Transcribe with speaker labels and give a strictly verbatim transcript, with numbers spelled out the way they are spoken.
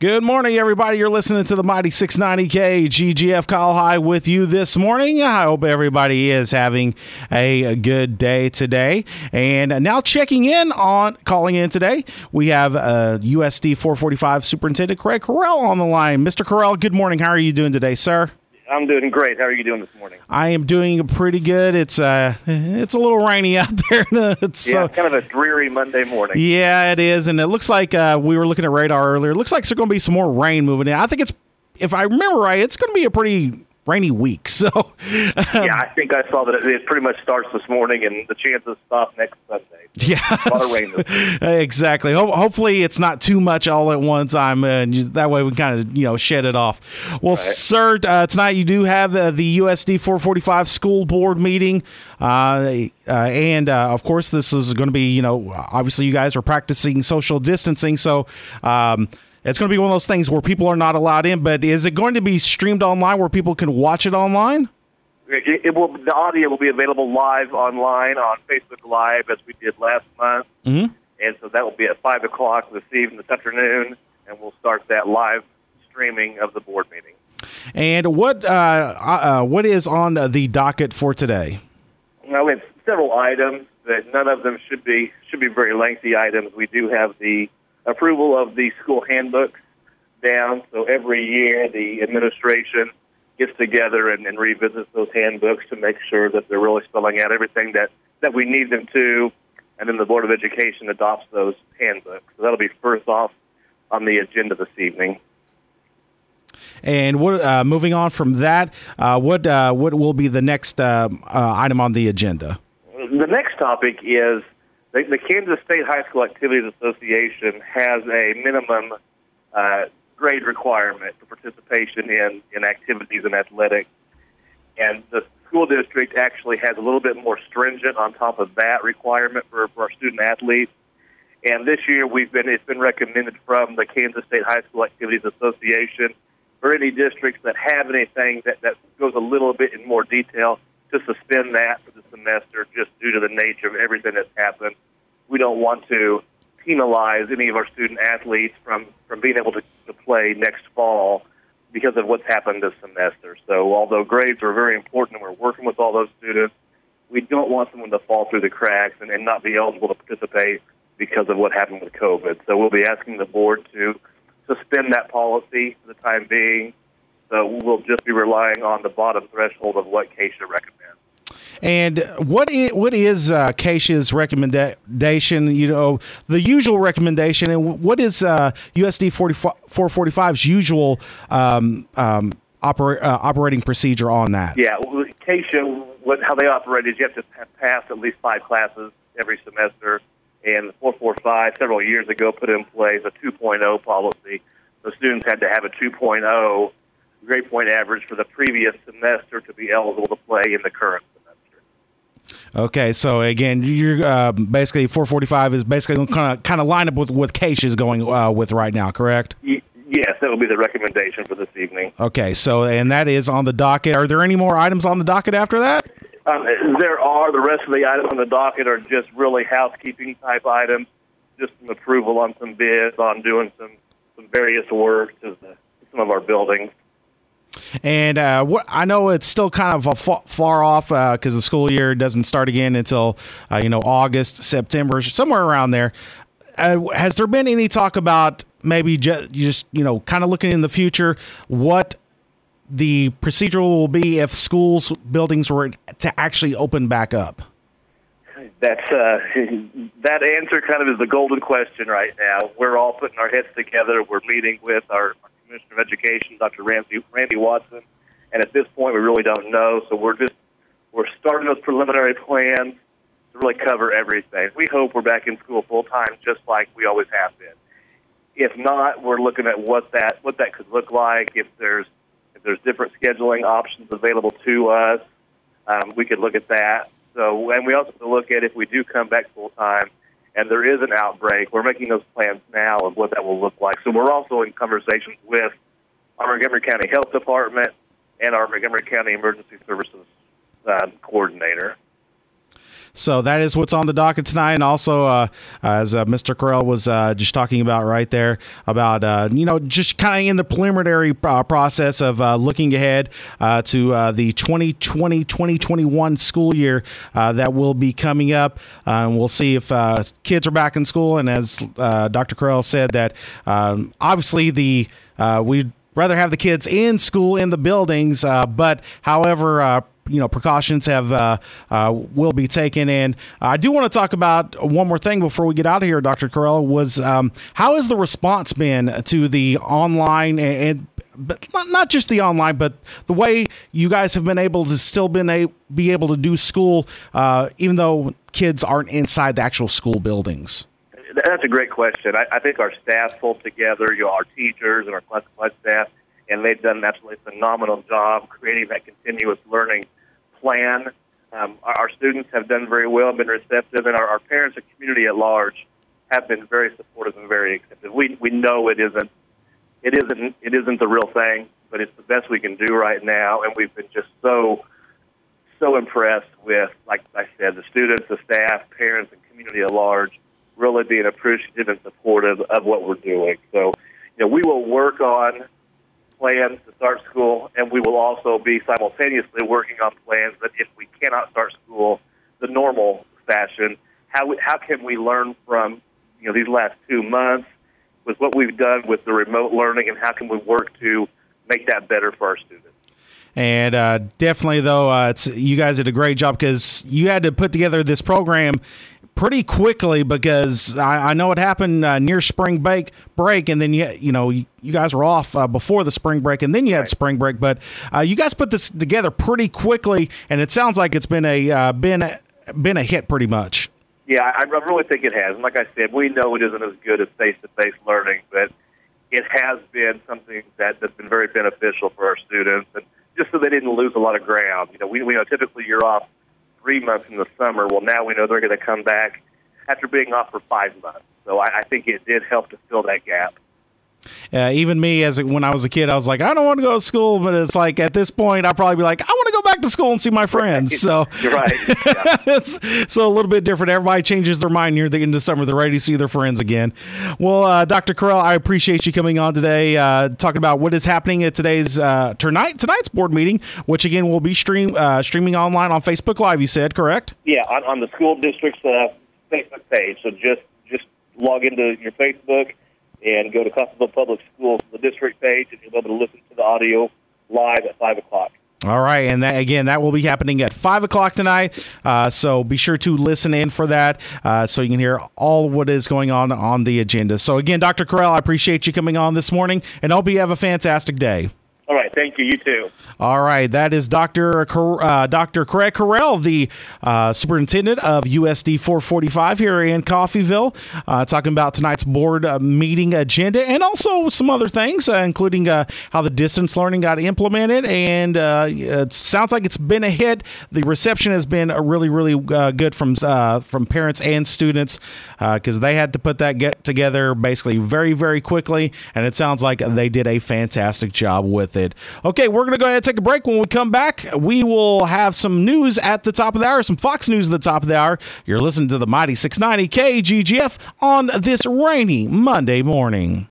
Speaker 1: Good morning, everybody. You're listening to the Mighty six ninety K G G F Kyle High with you this morning. I hope everybody is having a good day today. And now checking in on, calling in today, we have uh, U S D four forty-five Superintendent Craig Correll on the line. Mister Correll, good morning. How are you doing today, sir?
Speaker 2: I'm doing great. How are you doing this morning?
Speaker 1: I am doing pretty good. It's uh, it's a little rainy out there. It's
Speaker 2: yeah,
Speaker 1: uh,
Speaker 2: kind of a dreary Monday morning.
Speaker 1: Yeah, it is, and it looks like uh, we were looking at radar earlier. It looks like there's going to be some more rain moving in. I think it's, if I remember right, it's going to be a pretty rainy week. So, um,
Speaker 2: yeah, I think I saw that it, it pretty much starts this morning, and the chances stop next Sunday.
Speaker 1: Yeah,
Speaker 2: a lot of rain this week.
Speaker 1: Exactly. Ho- hopefully, it's not too much all at one time, uh, and you, that way we kind of you know shed it off. Well,
Speaker 2: right.
Speaker 1: sir, uh, tonight you do have uh, the U S D four forty-five school board meeting, uh, uh, and uh, of course, this is going to be you know obviously you guys are practicing social distancing, so. Um, It's going to be one of those things where people are not allowed in, but is it going to be streamed online where people can watch it online?
Speaker 2: It, it will. The audio will be available live online on Facebook Live as we did last month,
Speaker 1: Mm-hmm.
Speaker 2: and so that will be at five o'clock this evening, this afternoon, and we'll start that live streaming of the board meeting.
Speaker 1: And what uh, uh, what is on the docket for today?
Speaker 2: Now, we have several items, but none of them should be should be very lengthy items. We do have the approval of the school handbooks down, so every year the administration gets together and, and revisits those handbooks to make sure that they're really spelling out everything that, that we need them to, and then the Board of Education adopts those handbooks. So that'll be first off on the agenda this evening.
Speaker 1: And what, uh, moving on from that, uh, what uh, what will be the next uh, uh, item on the agenda?
Speaker 2: The next topic is the, the Kansas State High School Activities Association has a minimum uh, grade requirement for participation in, in activities and athletics. And the school district actually has a little bit more stringent on top of that requirement for, for our student athletes. And this year we've been it's been recommended from the Kansas State High School Activities Association for any districts that have anything that, that goes a little bit in more detail to suspend that for the semester just due to the nature of everything that's happened. We don't want to penalize any of our student athletes from, from being able to, to play next fall because of what's happened this semester. So although grades are very important and we're working with all those students, we don't want someone to fall through the cracks and, and not be eligible to participate because of what happened with COVID. So we'll be asking the board to suspend that policy for the time being. So we'll just be relying on the bottom threshold of what Keisha recommends.
Speaker 1: And what is, what is uh, Keisha's recommendation, you know, the usual recommendation, and what is uh, U S D four forty-five's usual um, um, opera, uh, operating procedure on that?
Speaker 2: Yeah, well, Keisha, what, how they operate is you have to have passed at least five classes every semester, and the four forty-five several years ago put in place a two point oh policy. So students had to have a two point oh grade point average for the previous semester to be eligible to play in the current semester.
Speaker 1: Okay, so again, you're uh, basically four forty-five is basically kind of kind of line up with what Keisha is going uh, with right now, correct?
Speaker 2: Y- yes, that will be the recommendation for this evening.
Speaker 1: Okay, so and that is on the docket. Are there any more items on the docket after that?
Speaker 2: Um, there are. The rest of the items on the docket are just really housekeeping type items, just some approval on some bids on doing some, some various work to the, some of our buildings.
Speaker 1: And uh, what I know it's still kind of a fa- far off because uh, the school year doesn't start again until uh, you know August, September, somewhere around there. Uh, has there been any talk about maybe ju- just you know kind of looking in the future what the procedure will be if schools buildings were to actually open back up?
Speaker 2: That's uh, that answer kind of is the golden question right now. We're all putting our heads together. We're meeting with our Commissioner of Education, Doctor Randy, Randy Watson, and at this point we really don't know. So we're just we're starting those preliminary plans to really cover everything. We hope we're back in school full time, just like we always have been. If not, we're looking at what that what that could look like. If there's if there's different scheduling options available to us, um, we could look at that. So, and we also have to look at if we do come back full time and there is an outbreak, we're making those plans now of what that will look like. So we're also in conversations with our Montgomery County Health Department and our Montgomery County Emergency Services uh, Coordinator.
Speaker 1: So that is what's on the docket tonight. And also, uh, as uh, Mister Correll was uh, just talking about right there, about, uh, you know, just kind of in the preliminary uh, process of uh, looking ahead uh, to uh, the twenty twenty twenty twenty-one school year uh, that will be coming up. Uh, and we'll see if uh, kids are back in school. And as uh, Doctor Correll said, that um, obviously the uh, we'd rather have the kids in school in the buildings, uh, but however, uh, you know, precautions have uh, uh, will be taken. And I do want to talk about one more thing before we get out of here, Doctor Correll, was um, how has the response been to the online and, and but not just the online, but the way you guys have been able to still been a, be able to do school, uh, even though kids aren't inside the actual school buildings?
Speaker 2: That's a great question. I, I think our staff pulled together, you know, our teachers and our classified staff, and they've done an absolutely phenomenal job creating that continuous learning plan. Um, our, our students have done very well, been receptive, and our, our parents and community at large have been very supportive and very accepting. We we know it isn't it isn't it isn't the real thing, but it's the best we can do right now, and we've been just so so impressed with, like I said, the students, the staff, parents, and community at large really being appreciative and supportive of what we're doing. So, you know, we will work on plans to start school, and we will also be simultaneously working on plans that if we cannot start school the normal fashion, how we, how can we learn from, you know, these last two months with what we've done with the remote learning, and how can we work to make that better for our students?
Speaker 1: And uh, definitely, though, uh, it's, you guys did a great job because you had to put together this program pretty quickly, because I, I know it happened uh, near spring break, break, and then you you know you, you guys were off uh, before the spring break, and then you had right. spring break. But uh, you guys put this together pretty quickly, and it sounds like it's been a uh, been a, been a hit pretty much.
Speaker 2: Yeah, I, I really think it has. And like I said, we know it isn't as good as face-to-face learning, but it has been something that, that's been very beneficial for our students, and just so they didn't lose a lot of ground. You know, we, we know typically you're off three months in the summer. Well, now we know they're going to come back after being off for five months. So I, I think it did help to fill that gap.
Speaker 1: Uh, even me, as a, when I was a kid, I was like, I don't want to go to school, but it's like at this point, I'd probably be like, I want to go back to school and see my friends. So
Speaker 2: you're right. Yeah.
Speaker 1: it's so a little bit different. Everybody changes their mind near the end of summer. They're ready to see their friends again. Well, uh, Doctor Correll, I appreciate you coming on today, uh, talking about what is happening at today's uh, tonight tonight's board meeting, which again will be stream uh, streaming online on Facebook Live. You said correct?
Speaker 2: Yeah, on, on the school district's uh, Facebook page. So just just log into your Facebook and go to Coffeyville Public Schools, the district page, and you'll be able to listen to the audio live at five o'clock.
Speaker 1: All right, and that, again, that will be happening at five o'clock tonight, uh, so be sure to listen in for that uh, so you can hear all of what is going on on the agenda. So, again, Doctor Correll, I appreciate you coming on this morning, and I hope you have a fantastic day.
Speaker 2: All right, thank you. You too.
Speaker 1: All right, that is Doctor Cor- uh, Doctor Craig Correll, the uh, superintendent of U S D four forty-five here in Coffeyville, uh, talking about tonight's board uh, meeting agenda and also some other things, uh, including uh, how the distance learning got implemented. And uh, it sounds like it's been a hit. The reception has been a really, really uh, good from uh, from parents and students because uh, they had to put that get together basically very, very quickly. And it sounds like they did a fantastic job with it. Okay, we're going to go ahead and take a break. When we come back, we will have some news at the top of the hour, some Fox News at the top of the hour. You're listening to the Mighty six ninety K G G F on this rainy Monday morning.